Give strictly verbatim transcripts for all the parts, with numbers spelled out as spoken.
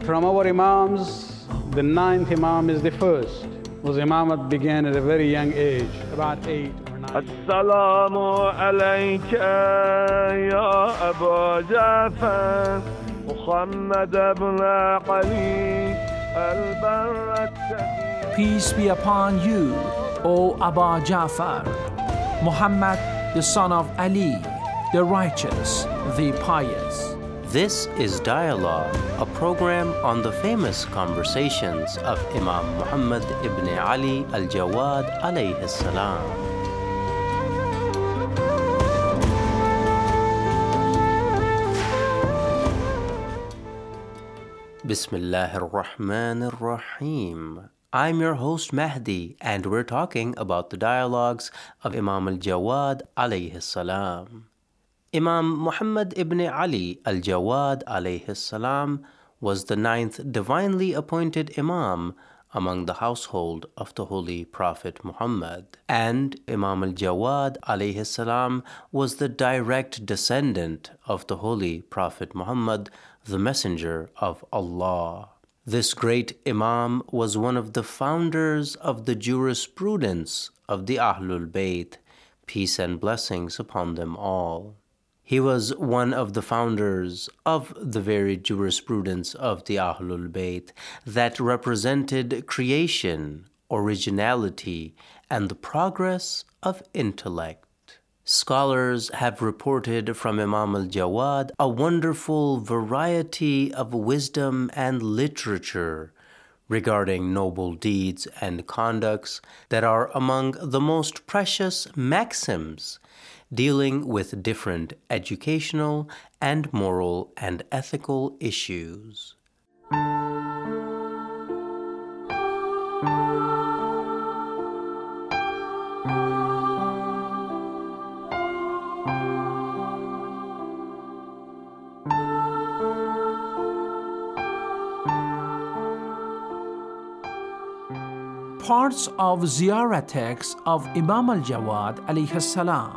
From our Imams, the ninth Imam is the first. Was Imamat began at a very young age, about eight or nine. Assalamu alayka ya Abu Ja'far Muhammad ibn Ali al-Barrat. Peace be upon you, O Abu Ja'far, Muhammad the son of Ali, the righteous, the pious. This is Dialogue, a program on the famous conversations of Imam Muhammad ibn Ali al-Jawad alayhi salam. Bismillahir Rahmanir Rahim. I'm your host Mahdi, and we're talking about the dialogues of Imam al-Jawad alayhi salam. Imam Muhammad ibn Ali al-Jawad alayhi salam was the ninth divinely appointed Imam among the household of the Holy Prophet Muhammad. And Imam al-Jawad alayhi salam was the direct descendant of the Holy Prophet Muhammad, the Messenger of Allah. This great Imam was one of the founders of the jurisprudence of the Ahlul Bayt, peace and blessings upon them all. He was one of the founders of the very jurisprudence of the Ahlul Bayt that represented creation, originality, and the progress of intellect. Scholars have reported from Imam al-Jawad a wonderful variety of wisdom and literature regarding noble deeds and conducts that are among the most precious maxims dealing with different educational and moral and ethical issues. Parts of Ziyarah text of Imam al-Jawad alayhi salam.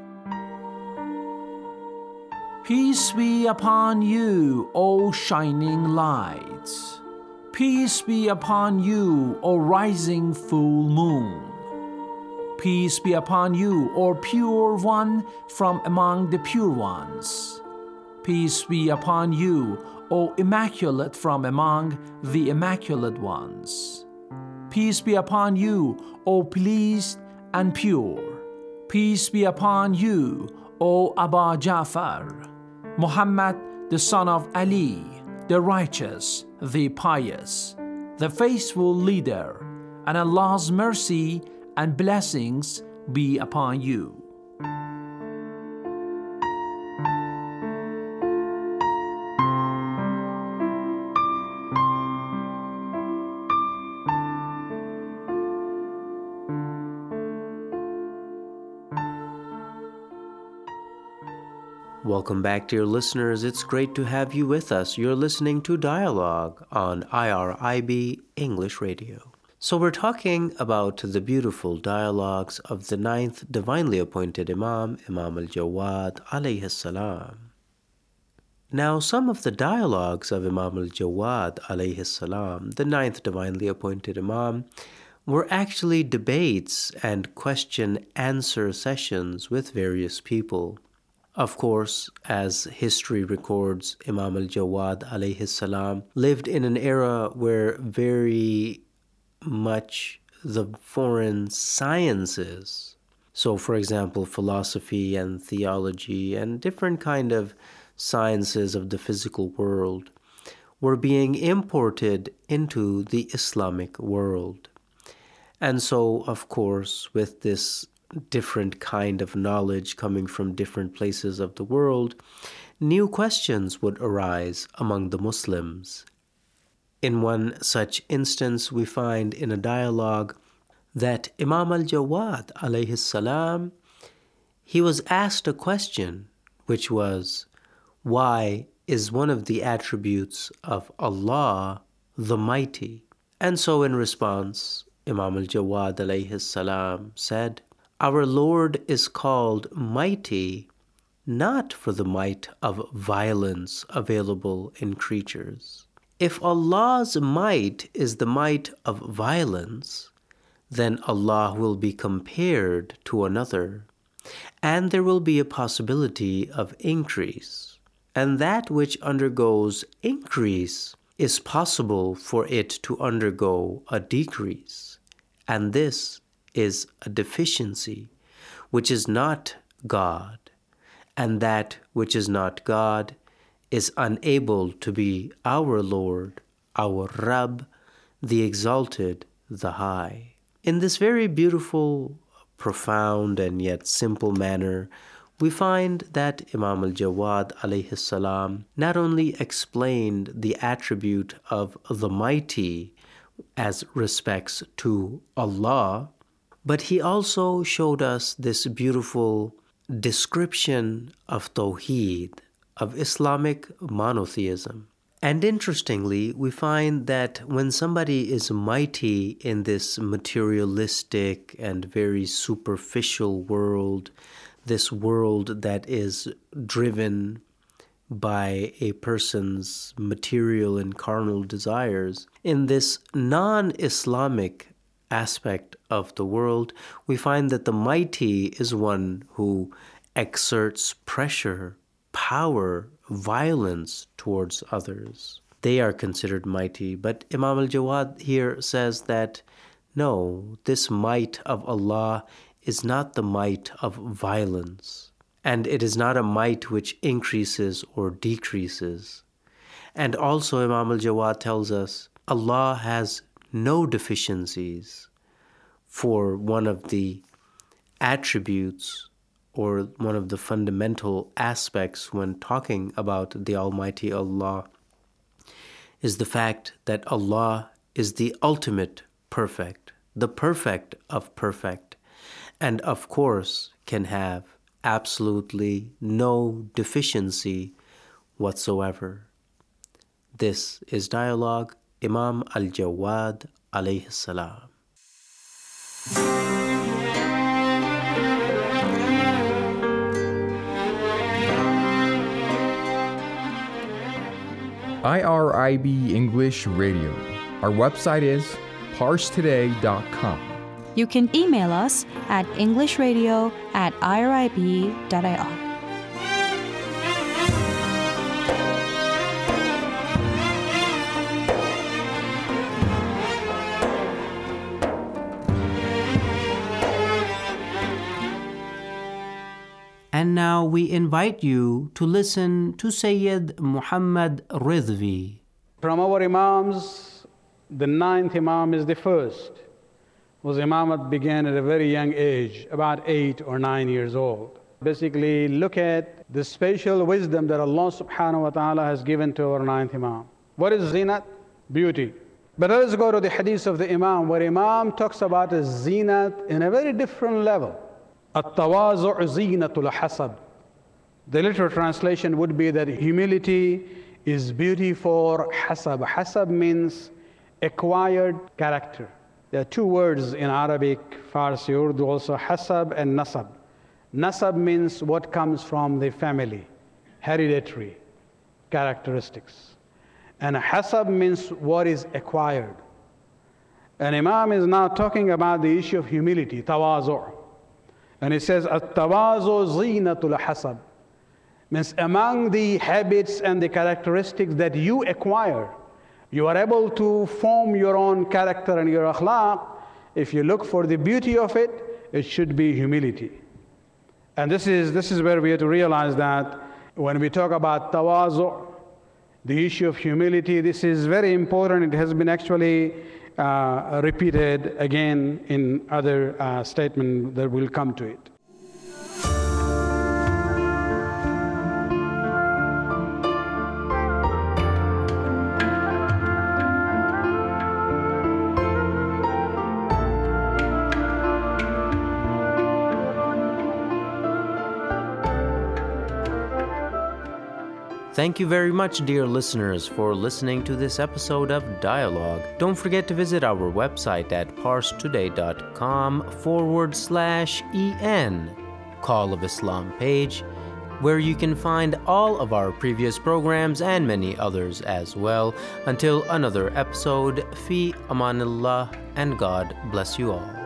Peace be upon you, O shining lights. Peace be upon you, O rising full moon. Peace be upon you, O pure one from among the pure ones. Peace be upon you, O immaculate from among the immaculate ones. Peace be upon you, O pleased and pure. Peace be upon you, O Abu Ja'far, Muhammad the son of Ali, the righteous, the pious, the faithful leader, and Allah's mercy and blessings be upon you. Welcome back, dear listeners. It's great to have you with us. You're listening to Dialogue on I R I B English Radio. So we're talking about the beautiful dialogues of the ninth divinely appointed Imam, Imam al-Jawad alayhi salam. Now, some of the dialogues of Imam al-Jawad alayhi salam, the ninth divinely appointed Imam, were actually debates and question-answer sessions with various people. Of course, as history records, Imam al-Jawad alayhi salam lived in an era where very much the foreign sciences, so for example, philosophy and theology and different kind of sciences of the physical world, were being imported into the Islamic world. And so, of course, with this different kind of knowledge coming from different places of the world, new questions would arise among the Muslims. In one such instance, we find in a dialogue that Imam al-Jawad alayhi salam, he was asked a question which was, why is one of the attributes of Allah the Mighty? And so in response, Imam al-Jawad alayhi salam said, our Lord is called mighty not for the might of violence available in creatures. If Allah's might is the might of violence, then Allah will be compared to another, and there will be a possibility of increase. And that which undergoes increase is possible for it to undergo a decrease. And this is a deficiency, which is not God. And that which is not God is unable to be our Lord, our Rabb, the exalted, the high. In this very beautiful, profound, and yet simple manner, we find that Imam al-Jawad alayhi salam not only explained the attribute of the mighty as respects to Allah, but he also showed us this beautiful description of Tawheed, of Islamic monotheism. And interestingly, we find that when somebody is mighty in this materialistic and very superficial world, this world that is driven by a person's material and carnal desires, in this non-Islamic aspect of the world, we find that the mighty is one who exerts pressure, power, violence towards others. They are considered mighty. But Imam al-Jawad here says that no, this might of Allah is not the might of violence, and it is not a might which increases or decreases. And also Imam al-Jawad tells us Allah has no deficiencies, for one of the attributes or one of the fundamental aspects when talking about the Almighty Allah is the fact that Allah is the ultimate perfect, the perfect of perfect, and of course can have absolutely no deficiency whatsoever. This is Dialogue, Imam al-Jawad alayhi salam. I R I B English Radio. Our website is parse today dot com. You can email us at englishradio at irib dot I R. And now we invite you to listen to Sayyid Muhammad Ridvi. From our Imams, the ninth Imam is the first, whose Imamat began at a very young age, about eight or nine years old. Basically, look at the special wisdom that Allah subhanahu wa ta'ala has given to our ninth Imam. What is zinat? Beauty. But let's go to the hadith of the Imam, where Imam talks about a zinat in a very different level. التواضع زينة الحسب. The literal translation would be that humility is beauty for hasab. Hasab means acquired character. There are two words in Arabic, Farsi, Urdu also, hasab and nasab. Nasab means what comes from the family, hereditary characteristics. And hasab means what is acquired. And Imam is now talking about the issue of humility, tawazu'. And he says, at-tawazu zinatul hasab. Means among the habits and the characteristics that you acquire, you are able to form your own character and your akhlaq. If you look for the beauty of it, it should be humility. And this is, this is where we have to realize that when we talk about tawazu', the issue of humility, this is very important. It has been actually uh, repeated again in other uh, statements that will come to it. Thank you very much, dear listeners, for listening to this episode of Dialogue. Don't forget to visit our website at parse today dot com forward slash en, Call of Islam page, where you can find all of our previous programs and many others as well. Until another episode, Fi Amanillah, and God bless you all.